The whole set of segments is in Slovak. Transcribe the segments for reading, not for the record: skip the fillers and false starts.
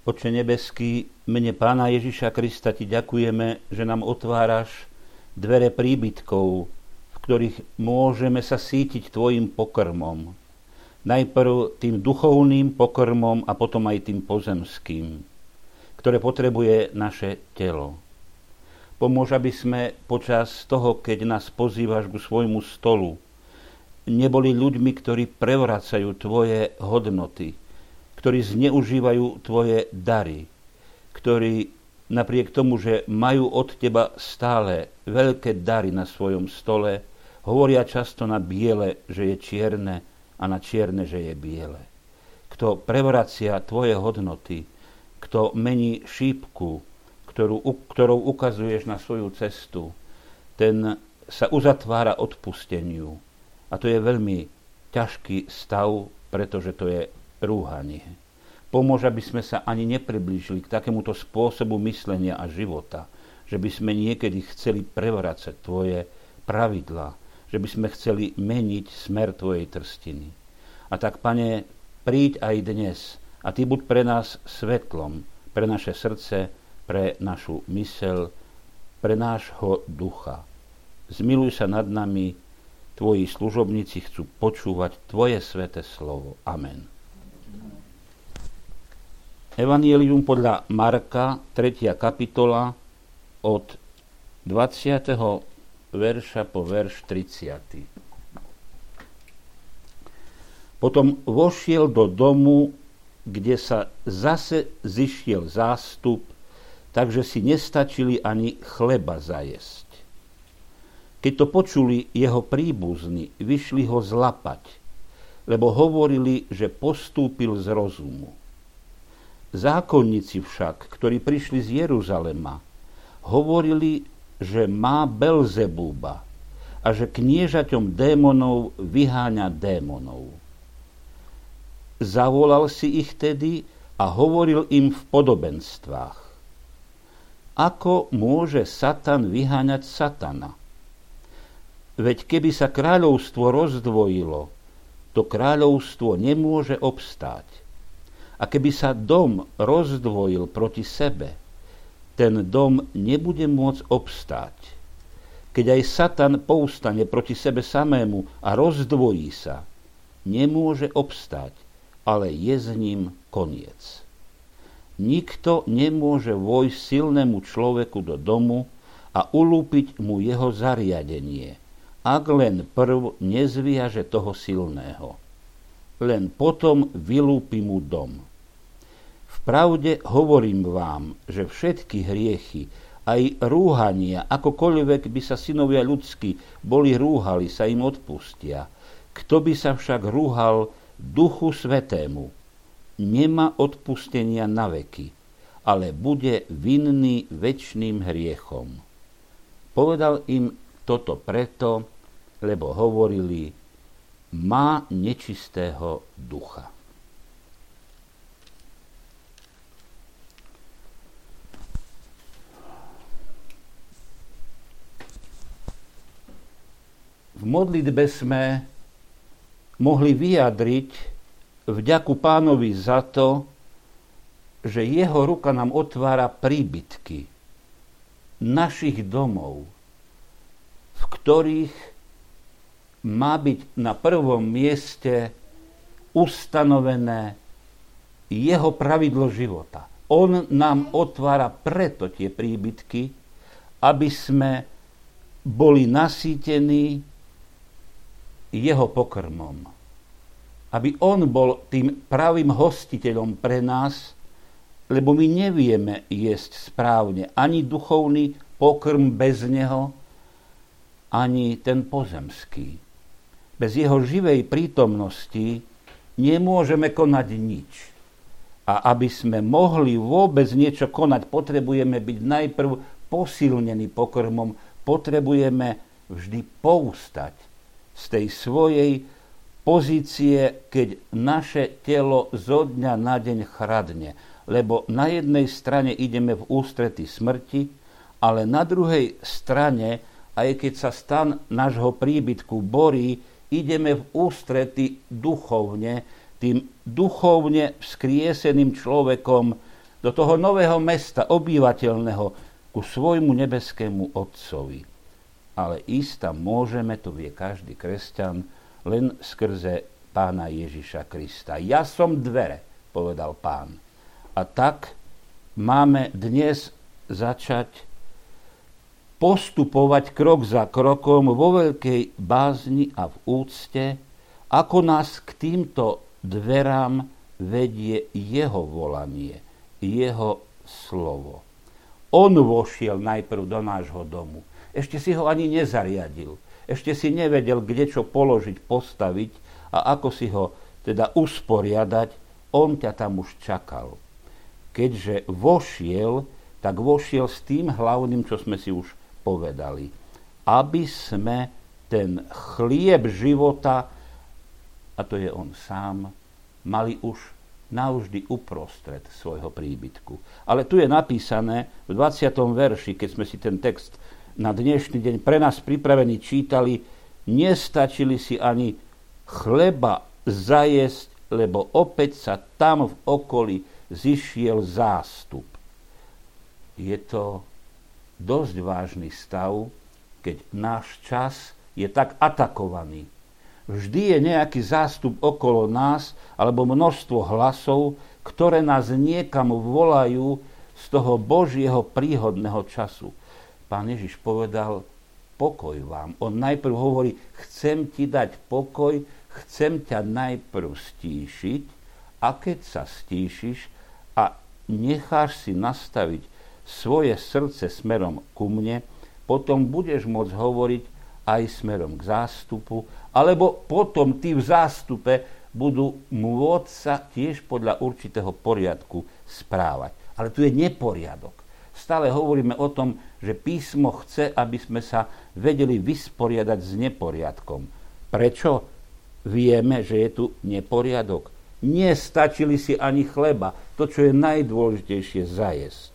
Otče nebeský, mene Pána Ježiša Krista ti ďakujeme, že nám otváraš dvere príbytkov, v ktorých môžeme sa sítiť tvojim pokrmom. Najprv tým duchovným pokrmom a potom aj tým pozemským, ktoré potrebuje naše telo. Pomôž, aby sme počas toho, keď nás pozývaš ku svojmu stolu, neboli ľuďmi, ktorí prevracajú tvoje hodnoty, ktorí zneužívajú tvoje dary, ktorí napriek tomu, že majú od teba stále veľké dary na svojom stole, hovoria často na biele, že je čierne a na čierne, že je biele. Kto prevracia tvoje hodnoty, kto mení šípku, ktorou ukazuješ na svoju cestu, ten sa uzatvára odpusteniu. A to je veľmi ťažký stav, pretože to je rúhanie. Pomôž, aby sme sa ani nepriblížili k takémuto spôsobu myslenia a života, že by sme niekedy chceli prevracať tvoje pravidlá, že by sme chceli meniť smer tvojej trstiny. A tak, Pane, príď aj dnes a ty buď pre nás svetlom, pre naše srdce, pre našu myseľ, pre nášho ducha. Zmiluj sa nad nami, tvoji služobníci chcú počúvať tvoje sväté slovo. Amen. Evangelium podľa Marka, 3. kapitola, od 20. verša po verš 30. Potom vošiel do domu, kde sa zase zišiel zástup, takže si nestačili ani chleba zajesť. Keď to počuli jeho príbuzní, vyšli ho zlapať, lebo hovorili, že postúpil z rozumu. Zákonníci však, ktorí prišli z Jeruzalema, hovorili, že má Belzebúba a že kniežaťom démonov vyháňa démonov. Zavolal si ich tedy a hovoril im v podobenstvách. Ako môže Satan vyháňať Satana? Veď keby sa kráľovstvo rozdvojilo, to kráľovstvo nemôže obstáť. A keby sa dom rozdvojil proti sebe, ten dom nebude môcť obstáť. Keď aj Satan povstane proti sebe samému a rozdvojí sa, nemôže obstáť, ale je s ním koniec. Nikto nemôže vojsť silnému človeku do domu a ulúpiť mu jeho zariadenie, ak len prv nezviaže toho silného. Len potom vylúpi mu dom. Vpravde hovorím vám, že všetky hriechy, aj rúhania, akokoľvek by sa synovia ľudskí boli rúhali, sa im odpustia. Kto by sa však rúhal Duchu Svätému, nemá odpustenia na veky, ale bude vinný večným hriechom. Povedal im toto preto, lebo hovorili, má nečistého ducha. V modlitbe sme mohli vyjadriť vďaku Pánovi za to, že jeho ruka nám otvára príbytky našich domov, v ktorých má byť na prvom mieste ustanovené jeho pravidlo života. On nám otvára preto tie príbytky, aby sme boli nasýtení jeho pokrmom. Aby on bol tým pravým hostiteľom pre nás, lebo my nevieme jesť správne ani duchovný pokrm bez neho, ani ten pozemský. Bez jeho živej prítomnosti nemôžeme konať nič. A aby sme mohli vôbec niečo konať, potrebujeme byť najprv posilnení pokrmom, potrebujeme vždy povstať z tej svojej pozície, keď naše telo zo dňa na deň chradne. Lebo na jednej strane ideme v ústrety smrti, ale na druhej strane, aj keď sa stan nášho príbytku borí, ideme v ústrety duchovne, tým duchovne vzkrieseným človekom do toho nového mesta, obyvateľného, ku svojmu nebeskému Otcovi. Ale ísť tam môžeme, to vie každý kresťan, len skrze Pána Ježiša Krista. Ja som dvere, povedal Pán. A tak máme dnes začať postupovať krok za krokom vo veľkej bázni a v úcte, ako nás k týmto dverám vedie jeho volanie, jeho slovo. On vošiel najprv do nášho domu. Ešte si ho ani nezariadil. Ešte si nevedel, kde čo položiť, postaviť a ako si ho teda usporiadať. On ťa tam už čakal. Keďže vošiel, tak vošiel s tým hlavným, čo sme si už povedali. Aby sme ten chlieb života, a to je on sám, mali už navždy uprostred svojho príbytku. Ale tu je napísané v 20. verši, keď sme si ten text na dnešný deň pre nás pripravený čítali, nestačili si ani chleba zajesť, lebo opäť sa tam v okolí zišiel zástup. Je to dosť vážny stav, keď náš čas je tak atakovaný. Vždy je nejaký zástup okolo nás alebo množstvo hlasov, ktoré nás niekam volajú z toho Božieho príhodného času. Pán Ježiš povedal, pokoj vám. On najprv hovorí, chcem ti dať pokoj, chcem ťa najprv stíšiť a keď sa stíšiš a necháš si nastaviť svoje srdce smerom ku mne, potom budeš môcť hovoriť aj smerom k zástupu, alebo potom tí v zástupe budú môcť sa tiež podľa určitého poriadku správať. Ale tu je neporiadok. Stále hovoríme o tom, že písmo chce, aby sme sa vedeli vysporiadať s neporiadkom. Prečo vieme, že je tu neporiadok? Nestačili si ani chleba, to, čo je najdôležitejšie, zajesť.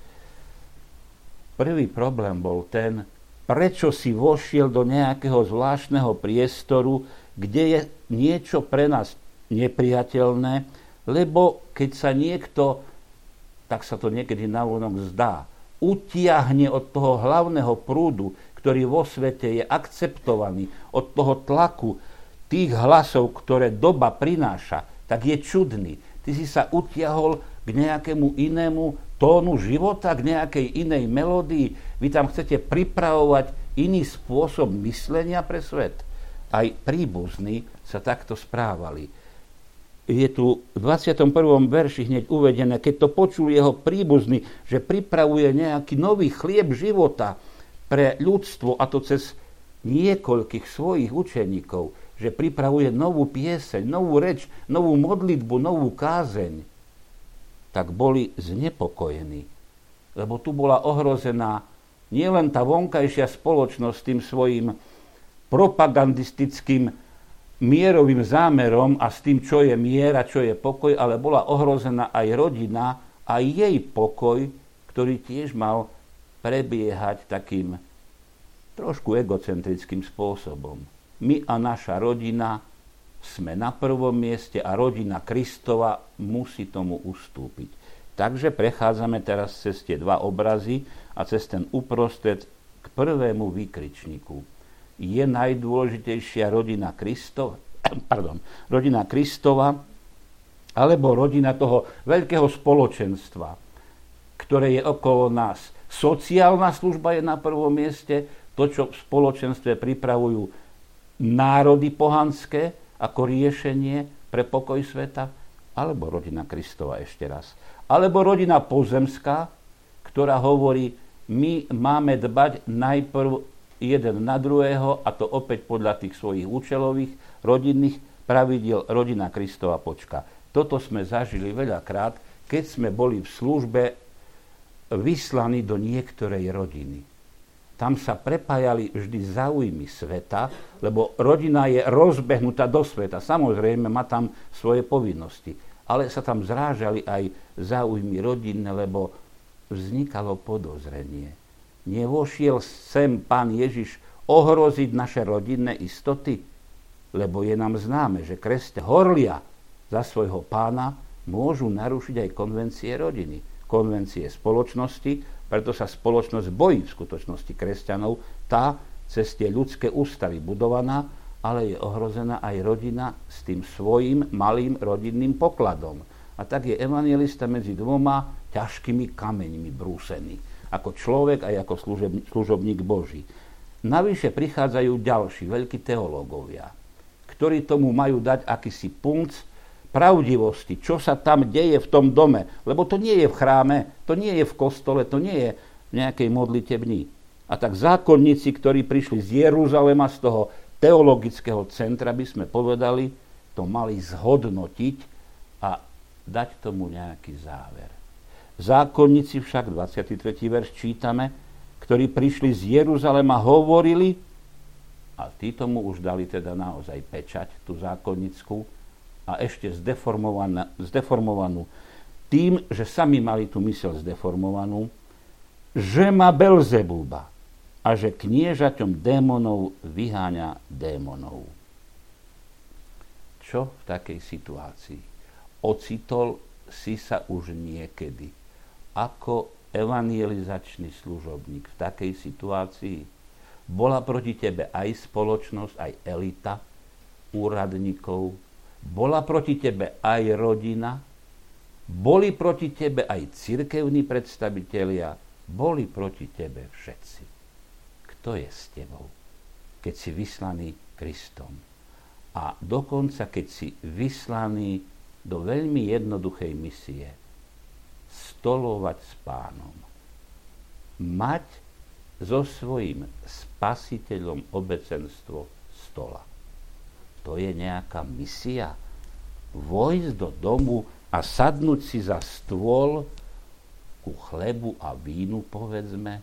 Prvý problém bol ten, prečo si vošiel do nejakého zvláštneho priestoru, kde je niečo pre nás nepriateľné, lebo keď sa niekto, tak sa to niekedy navonok zdá, utiahne od toho hlavného prúdu, ktorý vo svete je akceptovaný, od toho tlaku tých hlasov, ktoré doba prináša, tak je čudný. Ty si sa utiahol k nejakému inému tónu života, k nejakej inej melódii. Vy tam chcete pripravovať iný spôsob myslenia pre svet. Aj príbuzní sa takto správali. Je tu v 21. verši hneď uvedené, keď to počul jeho príbuzný, že pripravuje nejaký nový chlieb života pre ľudstvo, a to cez niekoľkých svojich učeníkov, že pripravuje novú pieseň, novú reč, novú modlitbu, novú kázeň, tak boli znepokojení. Lebo tu bola ohrozená nielen tá vonkajšia spoločnosť tým svojím propagandistickým mierovým zámerom a s tým, čo je mier a čo je pokoj, ale bola ohrozená aj rodina a jej pokoj, ktorý tiež mal prebiehať takým trošku egocentrickým spôsobom. My a naša rodina sme na prvom mieste a rodina Kristova musí tomu ustúpiť. Takže prechádzame teraz cez tie dva obrazy a cez ten uprostred k prvému výkričníku. Je najdôležitejšia rodina Kristova, alebo rodina toho veľkého spoločenstva, ktoré je okolo nás. Sociálna služba je na prvom mieste, to, čo v spoločenstve pripravujú národy pohanské, ako riešenie pre pokoj sveta, alebo rodina Kristova ešte raz. Alebo rodina pozemská, ktorá hovorí, my máme dbať najprv jeden na druhého, a to opäť podľa tých svojich účelových, rodinných pravidiel, rodina Kristova počka. Toto sme zažili veľakrát, keď sme boli v službe vyslaní do niektorej rodiny. Tam sa prepájali vždy záujmy sveta, lebo rodina je rozbehnutá do sveta. Samozrejme, má tam svoje povinnosti. Ale sa tam zrážali aj záujmy rodinné, lebo vznikalo podozrenie. Nevošiel sem Pán Ježiš ohroziť naše rodinné istoty? Lebo je nám známe, že kresťania horlia za svojho Pána, môžu narušiť aj konvencie rodiny, konvencie spoločnosti, preto sa spoločnosť bojí v skutočnosti kresťanov. Tá cez tie ľudské ústavy budovaná, ale je ohrozená aj rodina s tým svojím malým rodinným pokladom. A tak je evanjelista medzi dvoma ťažkými kameňmi brúsený. Ako človek aj ako služobník Boží. Navyše prichádzajú ďalší veľkí teológovia, ktorí tomu majú dať akýsi punc pravdivosti, čo sa tam deje v tom dome. Lebo to nie je v chráme, to nie je v kostole, to nie je v nejakej modlitebni. A tak zákonníci, ktorí prišli z Jeruzalema, z toho teologického centra, by sme povedali, to mali zhodnotiť a dať tomu nejaký záver. Zákonníci však, 23. verš čítame, ktorí prišli z Jeruzalema, hovorili, a tí tomu už dali teda naozaj pečať, tú zákonnickú, a ešte zdeformovanú tým, že sami mali tú myseľ zdeformovanú, že má Belzebuba a že kniežaťom démonov vyháňa démonov. Čo v takej situácii? Ocitol si sa už niekedy ako evangelizačný služobník v takej situácii? Bola proti tebe aj spoločnosť, aj elita úradníkov, bola proti tebe aj rodina, boli proti tebe aj cirkevní predstavitelia, boli proti tebe všetci. Kto je s tebou, keď si vyslaný Kristom? A dokonca, keď si vyslaný do veľmi jednoduchej misie, stolovať s Pánom. Mať so svojím spasiteľom obecenstvo stola. To je nejaká misia. Vojsť do domu a sadnúť si za stôl ku chlebu a vínu, povedzme,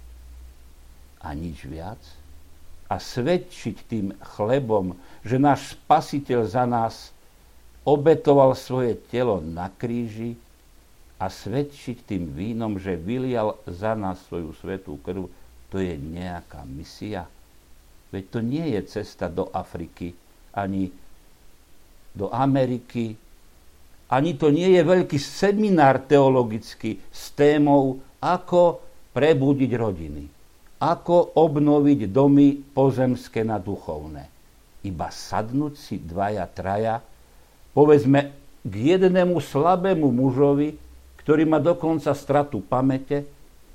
a nič viac. A svedčiť tým chlebom, že náš spasiteľ za nás obetoval svoje telo na kríži, a svedčiť tým vínom, že vylial za nás svoju svätú krv, to je nejaká misia. Veď to nie je cesta do Afriky, ani do Ameriky, ani to nie je veľký seminár teologický s témou, ako prebudiť rodiny, ako obnoviť domy pozemské na duchovné. Iba sadnúť si dvaja, traja, povedzme k jednému slabému mužovi, ktorý má dokonca stratu pamäte,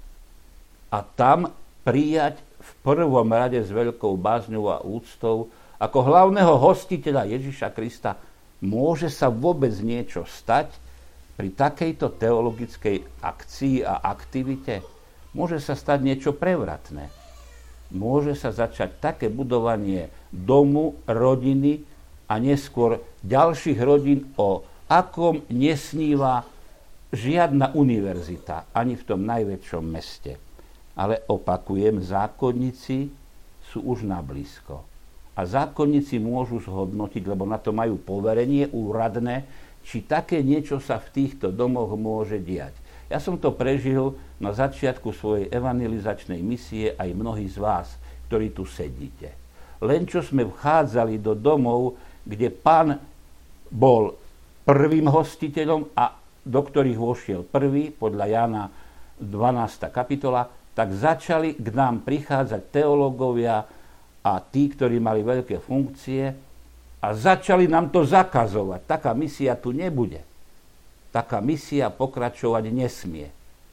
a tam prijať v prvom rade s veľkou bázňou a úctou ako hlavného hostiteľa Ježiša Krista. Môže sa vôbec niečo stať pri takejto teologickej akcii a aktivite? Môže sa stať niečo prevratné. Môže sa začať také budovanie domu, rodiny a neskôr ďalších rodín, o akom nesníva žiadna univerzita, ani v tom najväčšom meste. Ale opakujem, zákonníci sú už na blízko. A zákonníci môžu zhodnotiť, lebo na to majú poverenie úradné, či také niečo sa v týchto domoch môže diať. Ja som to prežil na začiatku svojej evangelizačnej misie, aj mnohí z vás, ktorí tu sedíte. Len čo sme vchádzali do domov, kde Pán bol prvým hostiteľom a do ktorých vošiel prvý, podľa Jána 12. kapitola, tak začali k nám prichádzať teológovia a tí, ktorí mali veľké funkcie, a začali nám to zakazovať. Taká misia tu nebude. Taká misia pokračovať nesmie.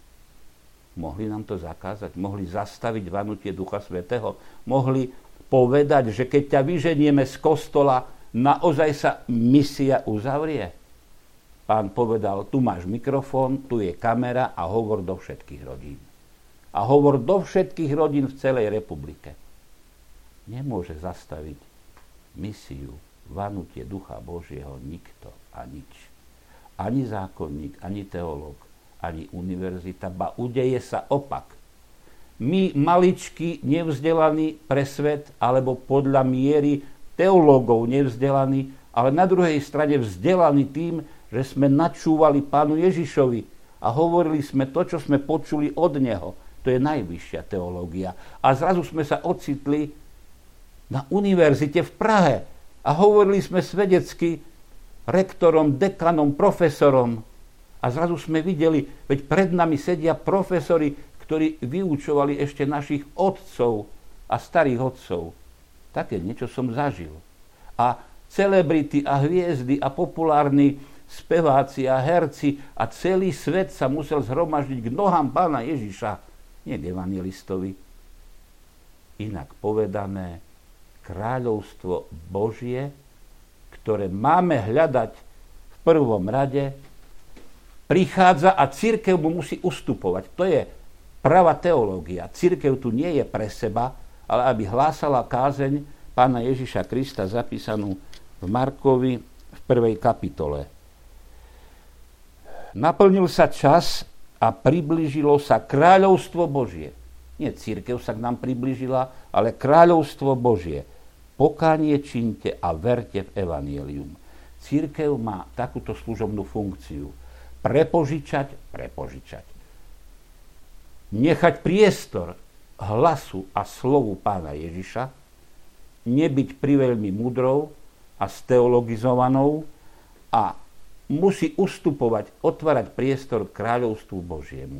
Mohli nám to zakázať, mohli zastaviť vanutie Ducha Svätého, mohli povedať, že keď ťa vyženieme z kostola, naozaj sa misia uzavrie. Pán povedal, tu máš mikrofón, tu je kamera a hovor do všetkých rodín. A hovor do všetkých rodín v celej republike. Nemôže zastaviť misiu, vanutie Ducha Božieho nikto a nič. Ani zákonník, ani teológ, ani univerzita, ba udeje sa opak. My, maličky, nevzdelaní pre svet, alebo podľa miery teológov nevzdelaní, ale na druhej strane vzdelaní tým, že sme načúvali Pánu Ježišovi a hovorili sme to, čo sme počuli od Neho. To je najvyššia teológia. A zrazu sme sa ocitli na univerzite v Prahe a hovorili sme svedecky rektorom, dekanom, profesorom. A zrazu sme videli, veď pred nami sedia profesori, ktorí vyučovali ešte našich otcov a starých otcov. Také niečo som zažil. A celebrity a hviezdy a populárni speváci a herci a celý svet sa musel zhromaždiť k nohám Pána Ježiša, nie k evangelistovi. Inak povedané, kráľovstvo Božie, ktoré máme hľadať v prvom rade, prichádza a cirkev mu musí ustupovať. To je pravá teológia. Cirkev tu nie je pre seba, ale aby hlásala kázeň Pána Ježiša Krista zapísanú v Markovi v 1. kapitole. Naplnil sa čas a priblížilo sa kráľovstvo Božie. Nie cirkev sa k nám priblížila, ale kráľovstvo Božie. Pokánie čiňte a verte v evanjelium. Cirkev má takúto služobnú funkciu. Prepožičať. Nechať priestor hlasu a slovu Pána Ježiša, nebyť priveľmi múdrou a steologizovanou a musí ustupovať, otvárať priestor kráľovstvu Božiemu.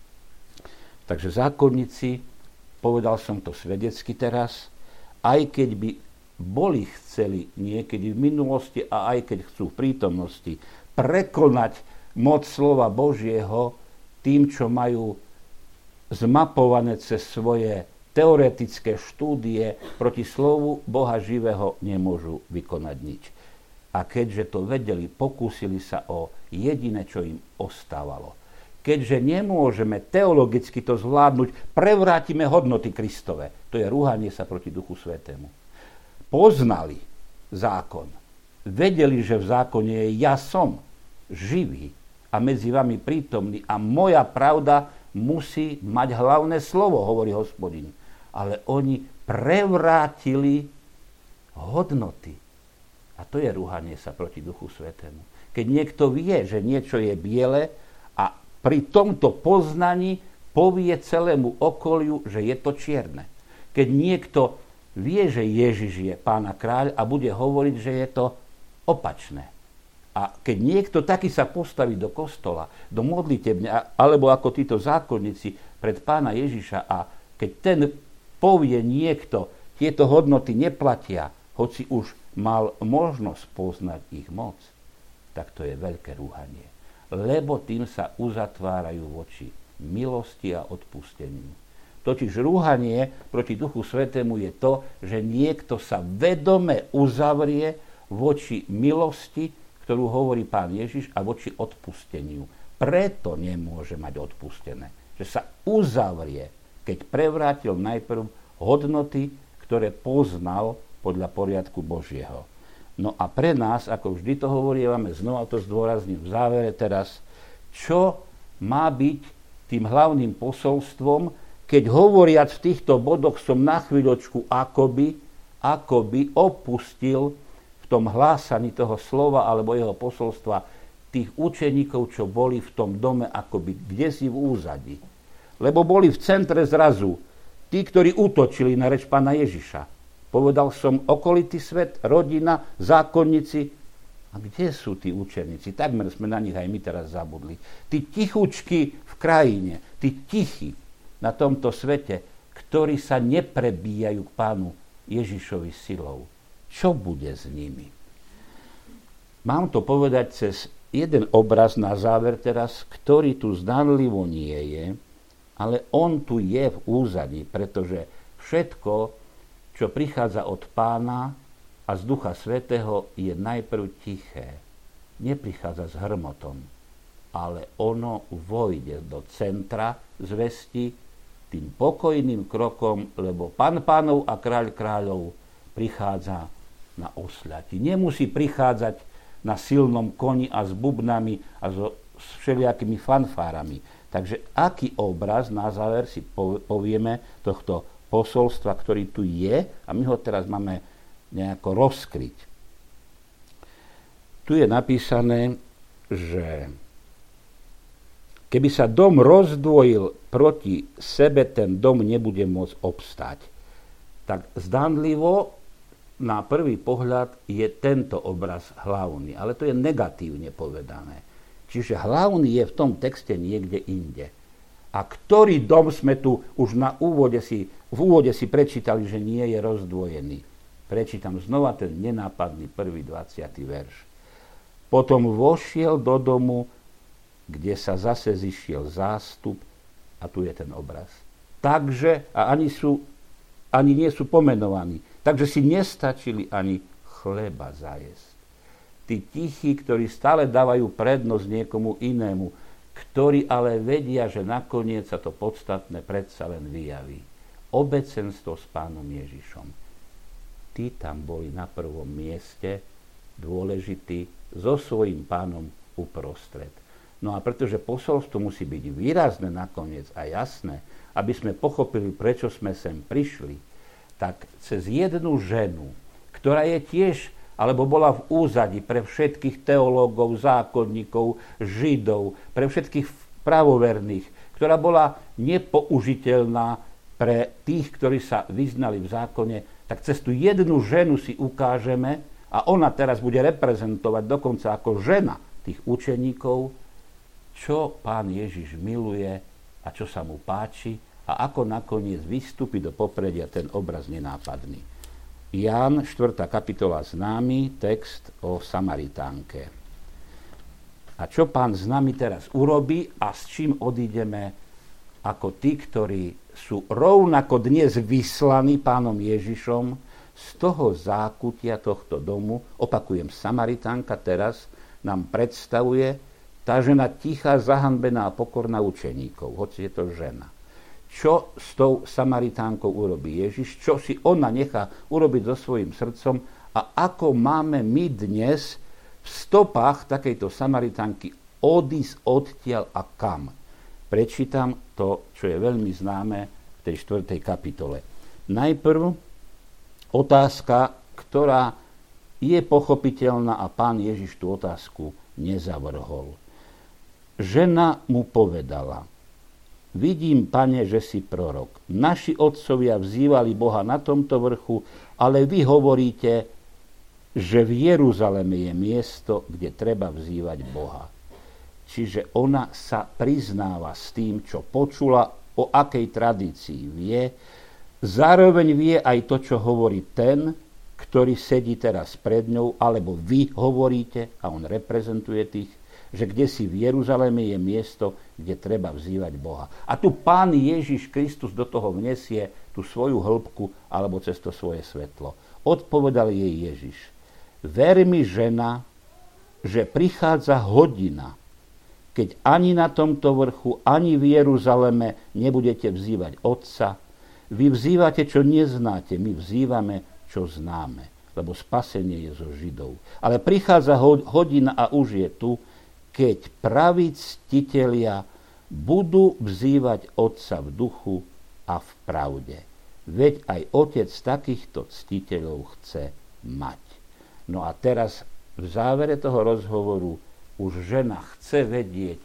Takže zákonníci, povedal som to svedecky teraz, aj keď by boli chceli niekedy v minulosti a aj keď chcú v prítomnosti prekonať moc slova Božieho tým, čo majú zmapované cez svoje teoretické štúdie, proti slovu Boha živého nemôžu vykonať nič. A keďže to vedeli, pokúsili sa o jediné, čo im ostávalo. Keďže nemôžeme teologicky to zvládnuť, prevrátime hodnoty Kristove. To je rúhanie sa proti Duchu Svätému. Poznali zákon. Vedeli, že v zákone je ja som živý a medzi vami prítomný a moja pravda musí mať hlavné slovo, hovorí Hospodin. Ale oni prevrátili hodnoty. A to je rúhanie sa proti Duchu Svätému. Keď niekto vie, že niečo je biele a pri tomto poznaní povie celému okoliu, že je to čierne. Keď niekto vie, že Ježiš je Pána kráľ a bude hovoriť, že je to opačné. A keď niekto taký sa postaví do kostola, do modlitebne, alebo ako títo zákonníci pred Pána Ježiša a keď ten povie niekto, tieto hodnoty neplatia, hoci už mal možnosť poznať ich moc, tak to je veľké rúhanie. Lebo tým sa uzatvárajú voči milosti a odpusteniu. Totiž rúhanie proti Duchu Svätému je to, že niekto sa vedome uzavrie voči milosti, ktorú hovorí Pán Ježiš, a voči odpusteniu. Preto nemôže mať odpustené. Že sa uzavrie, keď prevrátil najprv hodnoty, ktoré poznal podľa poriadku Božieho. No a pre nás, ako vždy to hovoríme, znova to zdôrazním v závere teraz, čo má byť tým hlavným posolstvom, keď hovoriac v týchto bodoch som na chvíľočku akoby opustil v tom hlásaní toho slova alebo jeho posolstva tých učeníkov, čo boli v tom dome akoby kdesi v úzadí. Lebo boli v centre zrazu tí, ktorí útočili na reč Pána Ježiša. Povedal som, okolitý svet, rodina, zákonníci. A kde sú tí učeníci? Takmer sme na nich aj my teraz zabudli. Tí tichučky v krajine, tí tichí na tomto svete, ktorí sa neprebíjajú k Pánu Ježišovi silou. Čo bude s nimi? Mám to povedať cez jeden obraz na záver teraz, ktorý tu zdanlivo nie je, ale on tu je v úzadí, pretože všetko, čo prichádza od Pána a z Ducha Svätého, je najprv tiché. Neprichádza s hrmotom, ale ono vojde do centra zvesti tým pokojným krokom, lebo Pán pánov a kráľ kráľov prichádza na osľati. Nemusí prichádzať na silnom koni a s bubnami a s všelijakými fanfárami. Takže aký obraz na záver si povieme tohto posolstva, ktorý tu je, a my ho teraz máme nejako rozkryť. Tu je napísané, že keby sa dom rozdvojil proti sebe, ten dom nebude môcť obstať. Tak zdánlivo na prvý pohľad je tento obraz hlavný, ale to je negatívne povedané. Čiže hlavný je v tom texte niekde inde. A ktorý dom sme tu už v úvode si prečítali, že nie je rozdvojený. Prečítam znova ten nenápadný prvý 20. verš. Potom vošiel do domu, kde sa zase zišiel zástup, a tu je ten obraz. Takže, a ani nie sú pomenovaní, takže si nestačili ani chleba zajesť. Tí tichí, ktorí stále dávajú prednosť niekomu inému, ktorí ale vedia, že nakoniec sa to podstatné predsa len vyjaví. Obecenstvo s Pánom Ježišom. Tí tam boli na prvom mieste, dôležití, so svojím Pánom uprostred. No a pretože posolstvo musí byť výrazné nakoniec a jasné, aby sme pochopili, prečo sme sem prišli, tak cez jednu ženu, ktorá je tiež, alebo bola v úzadi pre všetkých teológov, zákonníkov, židov, pre všetkých pravoverných, ktorá bola nepoužiteľná pre tých, ktorí sa vyznali v zákone, tak cez tú jednu ženu si ukážeme, a ona teraz bude reprezentovať dokonca ako žena tých učeníkov, čo Pán Ježiš miluje a čo sa mu páči a ako nakoniec vystúpi do popredia ten obraz nenápadný. Ján, 4. kapitola, známy text o Samaritánke. A čo Pán s nami teraz urobí a s čím odídeme ako tí, ktorí sú rovnako dnes vyslaní Pánom Ježišom z toho zákutia tohto domu. Opakujem, Samaritánka teraz nám predstavuje tá žena tichá, zahanbená a pokorná učeníkov, hoci je to žena. Čo s tou Samaritánkou urobí Ježiš, čo si ona nechá urobiť so svojím srdcom a ako máme my dnes v stopách takejto Samaritánky odísť odtiaľ a kam. Prečítam to, čo je veľmi známe v tej 4. kapitole. Najprv otázka, ktorá je pochopiteľná a Pán Ježiš tú otázku nezavrhol. Žena mu povedala: vidím, Pane, že si prorok. Naši otcovia vzývali Boha na tomto vrchu, ale vy hovoríte, že v Jeruzaleme je miesto, kde treba vzývať Boha. Čiže ona sa priznáva s tým, čo počula, o akej tradícii vie. Zároveň vie aj to, čo hovorí ten, ktorý sedí teraz pred ňou, alebo vy hovoríte, a on reprezentuje tých, že kdesi v Jeruzaleme je miesto, kde treba vzývať Boha. A tu Pán Ježiš Kristus do toho vnesie tú svoju hĺbku alebo cez to svoje svetlo. Odpovedal jej Ježiš: ver mi, žena, že prichádza hodina, keď ani na tomto vrchu, ani v Jeruzaleme nebudete vzývať Otca. Vy vzývate, čo neznáte, my vzývame, čo známe, lebo spasenie je zo Židov. Ale prichádza hodina a už je tu, keď praví ctitelia budú vzývať Otca v duchu a v pravde. Veď aj Otec takýchto ctiteľov chce mať. No a teraz v závere toho rozhovoru už žena chce vedieť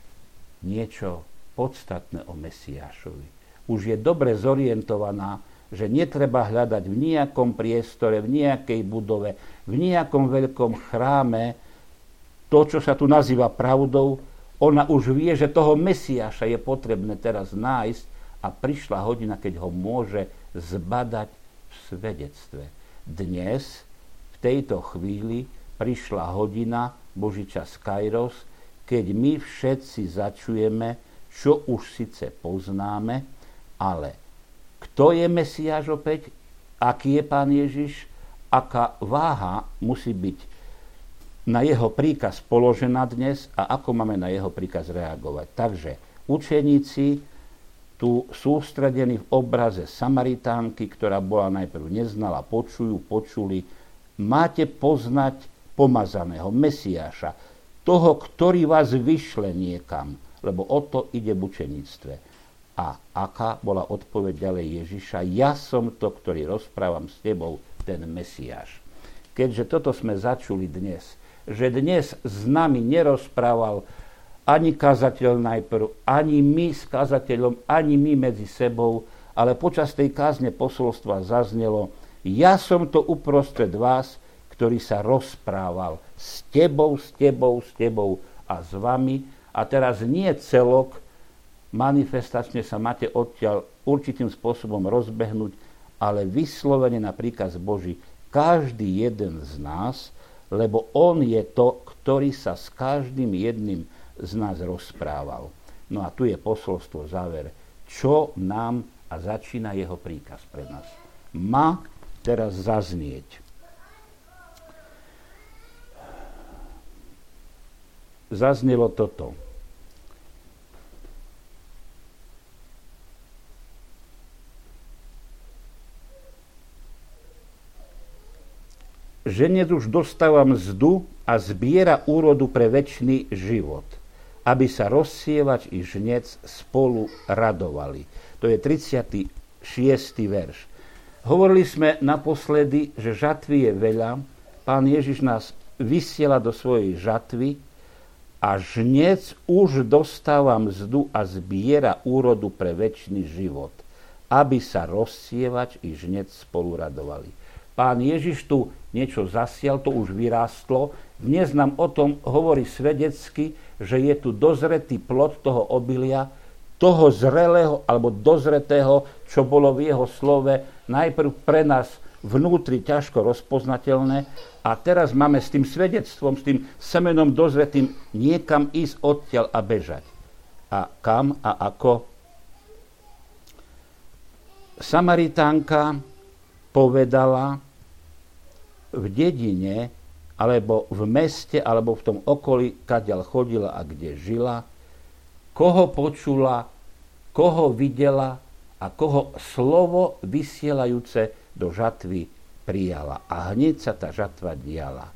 niečo podstatné o Mesiášovi. Už je dobre zorientovaná, že netreba hľadať v nejakom priestore, v nejakej budove, v nejakom veľkom chráme to, čo sa tu nazýva pravdou. Ona už vie, že toho Mesiáša je potrebné teraz nájsť a prišla hodina, keď ho môže zbadať v svedectve. Dnes, v tejto chvíli, prišla hodina, Boží čas Kairos, keď my všetci začujeme, čo už síce poznáme, ale kto je Mesiáš opäť, aký je Pán Ježiš, aká váha musí byť na jeho príkaz položená dnes a ako máme na jeho príkaz reagovať. Takže učeníci tu sústredení v obraze Samaritánky, ktorá bola najprv neznala, počuli, máte poznať pomazaného Mesiáša, toho, ktorý vás vyšle niekam, lebo o to ide v učeníctve. A aká bola odpoveď ďalej Ježiša? Ja som to, ktorý rozprávam s tebou, ten Mesiáš. Keďže toto sme začuli dnes, že dnes s nami nerozprával ani kazateľ najprv, ani my s kazateľom, ani my medzi sebou, ale počas tej kázne posolstva zaznelo, ja som to uprostred vás, ktorý sa rozprával s tebou a s vami. A teraz nie celok, manifestačne sa máte odtiaľ určitým spôsobom rozbehnúť, ale vyslovene na príkaz Boží každý jeden z nás, lebo on je to, ktorý sa s každým jedným z nás rozprával. No a tu je posolstvo v závere. Čo nám, a začína jeho príkaz pre nás, má teraz zaznieť. Zaznelo toto. Ženec už dostáva mzdu a zbiera úrodu pre večný život, aby sa rozsievač i žnec spolu radovali. To je 36. verš. Hovorili sme naposledy, že žatvy je veľa. Pán Ježiš nás vysiela do svojej žatvy a žnec už dostáva mzdu a zbiera úrodu pre večný život, aby sa rozsievač i žnec spolu radovali. Pán Ježiš tu niečo zasial, to už vyrástlo. Dnes nám o tom hovorí svedecky, že je tu dozretý plod toho obilia, toho zrelého alebo dozretého, čo bolo v jeho slove najprv pre nás vnútri ťažko rozpoznateľné a teraz máme s tým svedectvom, s tým semenom dozretým niekam ísť odtiaľ a bežať. A kam a ako? Samaritánka povedala v dedine, alebo v meste, alebo v tom okolí, kadiaľ chodila a kde žila, koho počula, koho videla a koho slovo vysielajúce do žatvy prijala. A hneď sa tá žatva diala.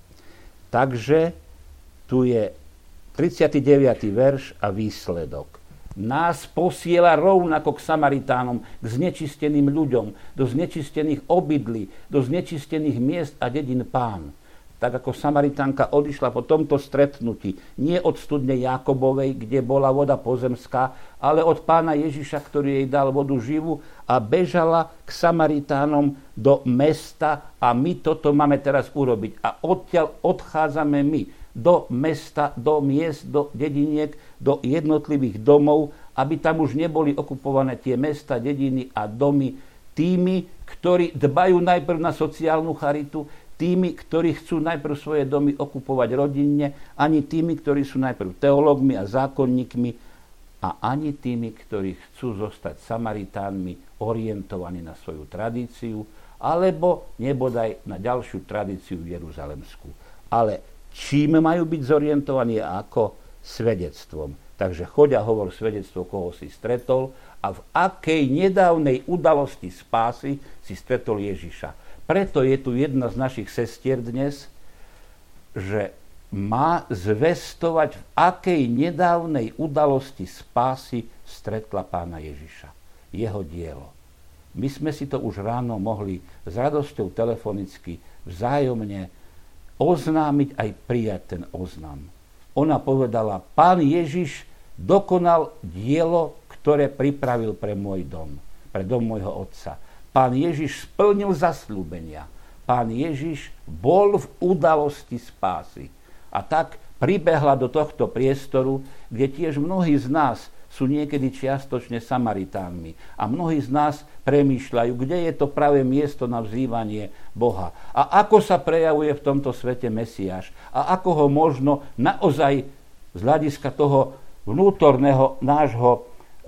Takže tu je 39. verš a výsledok. Nás posiela rovnako k Samaritánom, k znečisteným ľuďom, do znečistených obydlí, do znečistených miest a dedín Pán. Tak ako Samaritánka odišla po tomto stretnutí, nie od studne Jakobovej, kde bola voda pozemská, ale od Pána Ježiša, ktorý jej dal vodu živú a bežala k Samaritánom do mesta a my toto máme teraz urobiť. A odtiaľ odchádzame my do mesta, do miest, do dediniek, do jednotlivých domov, aby tam už neboli okupované tie mesta, dediny a domy tými, ktorí dbajú najprv na sociálnu charitu, tými, ktorí chcú najprv svoje domy okupovať rodinne, ani tými, ktorí sú najprv teológmi a zákonníkmi, a ani tými, ktorí chcú zostať Samaritánmi, orientovaní na svoju tradíciu, alebo nebodaj na ďalšiu tradíciu jeruzalemskú. Ale čím majú byť zorientovaní a ako? Svedectvom. Takže choď a hovor svedectvo, koho si stretol a v akej nedávnej udalosti spásy si stretol Ježiša. Preto je tu jedna z našich sestier dnes, že má zvestovať, v akej nedávnej udalosti spásy stretla Pána Ježiša. Jeho dielo. My sme si to už ráno mohli s radosťou telefonicky vzájomne oznámiť aj prijať ten oznam. Ona povedala, Pán Ježiš dokonal dielo, ktoré pripravil pre môj dom, pre dom môjho otca. Pán Ježiš splnil zasľúbenia. Pán Ježiš bol v udalosti spásy. A tak pribehla do tohto priestoru, kde tiež mnohí z nás sú niekedy čiastočne Samaritánmi. A mnohí z nás premýšľajú, kde je to práve miesto na vzývanie Boha. A ako sa prejavuje v tomto svete Mesiáš. A ako ho možno naozaj z hľadiska toho vnútorného nášho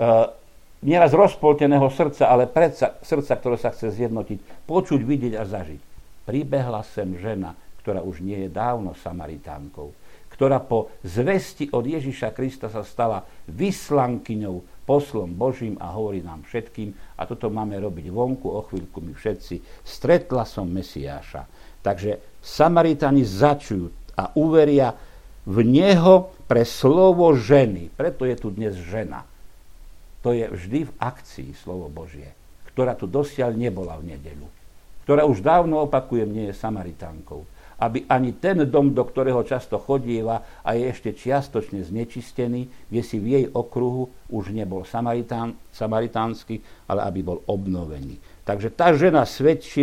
nieraz rozpolteného srdca, ale predsa srdca, ktoré sa chce zjednotiť, počuť, vidieť a zažiť. Pribehla sem žena, ktorá už nie je dávno Samaritánkou, ktorá po zvesti od Ježiša Krista sa stala vyslankyňou, poslom Božím a hovorí nám všetkým, a toto máme robiť vonku, o chvíľku my všetci, stretla som Mesiáša. Takže Samaritáni začujú a uveria v neho pre slovo ženy. Preto je tu dnes žena. To je vždy v akcii slovo Božie, ktorá tu dosiaľ nebola v nedeľu. Ktorá už dávno, opakujem, nie je Samaritánkou. Aby ani ten dom, do ktorého často chodieva a je ešte čiastočne znečistený, kde si v jej okruhu už nebol samaritánsky, ale aby bol obnovený. Takže tá žena svedčila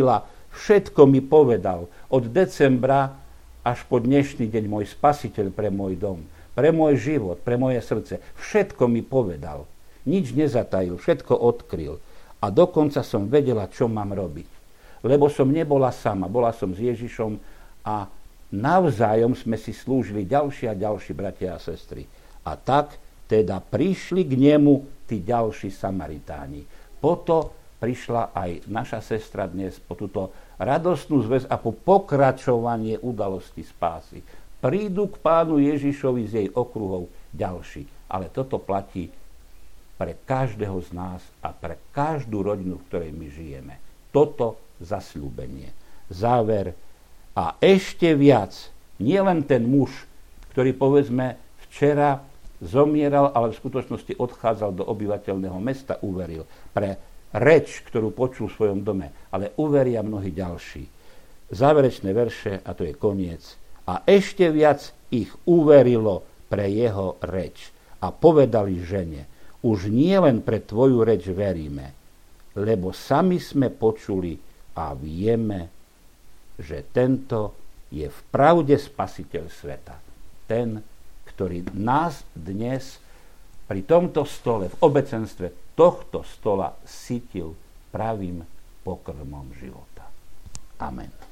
Všetko mi povedal. Od decembra až po dnešný deň môj Spasiteľ pre môj dom, pre môj život, pre moje srdce. Všetko mi povedal. Nič nezatajil, všetko odkryl. A dokonca som vedela, čo mám robiť. Lebo som nebola sama, bola som s Ježišom a navzájom sme si slúžili ďalší a ďalší bratia a sestry. A tak teda prišli k nemu tí ďalší Samaritáni. Potom prišla aj naša sestra dnes po túto radostnú zväz a po pokračovanie udalosti spásy. Prídu k Pánu Ježišovi z jej okruhov ďalší. Ale toto platí pre každého z nás a pre každú rodinu, v ktorej my žijeme. Toto zasľúbenie. Záver. A ešte viac, nie len ten muž, ktorý povedzme včera zomieral, ale v skutočnosti odchádzal do obyvateľného mesta, uveril pre reč, ktorú počul v svojom dome, ale uveria mnohí ďalší. Záverečné verše, a to je koniec. A ešte viac ich uverilo pre jeho reč a povedali žene, už nie len pre tvoju reč veríme, lebo sami sme počuli a vieme, že tento je v pravde Spasiteľ sveta. Ten, ktorý nás dnes pri tomto stole, v obecenstve tohto stola sytil pravým pokrmom života. Amen.